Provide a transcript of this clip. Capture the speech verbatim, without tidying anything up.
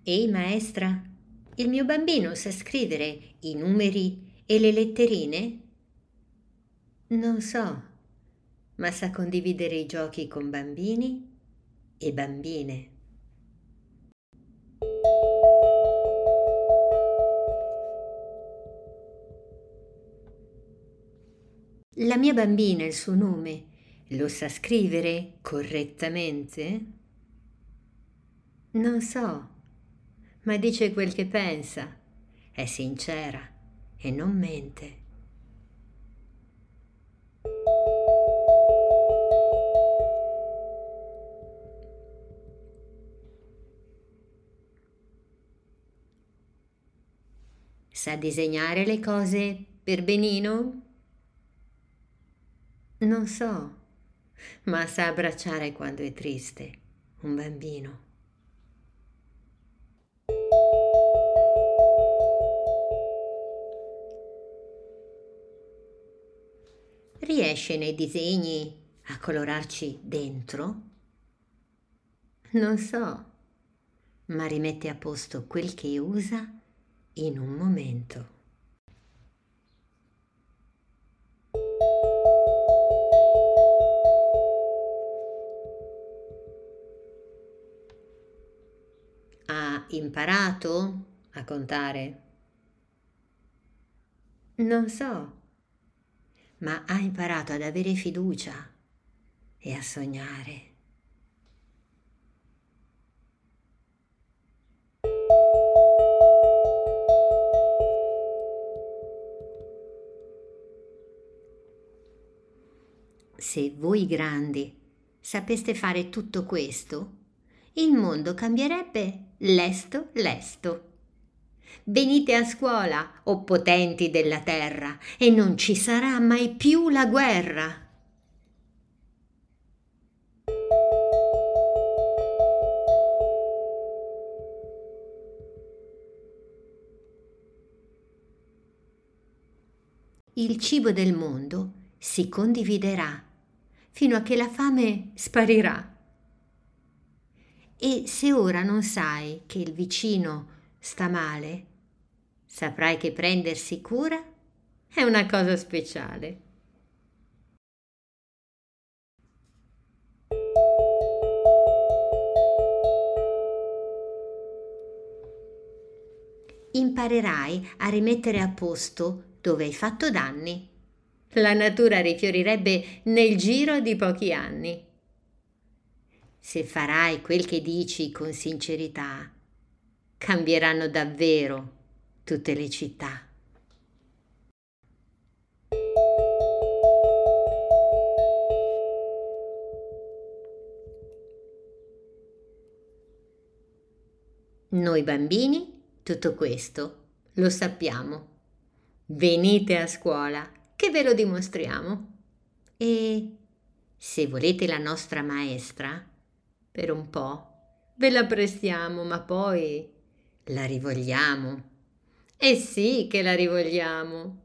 Ehi maestra, il mio bambino sa scrivere i numeri e le letterine? Non so, ma sa condividere i giochi con bambini e bambine. La mia bambina il suo nome lo sa scrivere correttamente? Non so, ma dice quel che pensa, è sincera e non mente. Sa disegnare le cose per benino? Non so, ma sa abbracciare quando è triste, un bambino. Riesce nei disegni a colorarci dentro? Non so, ma rimette a posto quel che usa in un momento. Ha imparato a contare? Non so, ma ha imparato ad avere fiducia e a sognare. Se voi grandi sapeste fare tutto questo, il mondo cambierebbe lesto lesto. Venite a scuola, o potenti della terra, e non ci sarà mai più la guerra. Il cibo del mondo si condividerà fino a che la fame sparirà. E se ora non sai che il vicino sta male, saprai che prendersi cura è una cosa speciale. Imparerai a rimettere a posto dove hai fatto danni. La natura rifiorirebbe nel giro di pochi anni. Se farai quel che dici con sincerità, cambieranno davvero tutte le città. Noi bambini tutto questo lo sappiamo. Venite a scuola che ve lo dimostriamo. E se volete la nostra maestra, per un po' ve la prestiamo, ma poi la rivogliamo. Eh sì che la rivogliamo.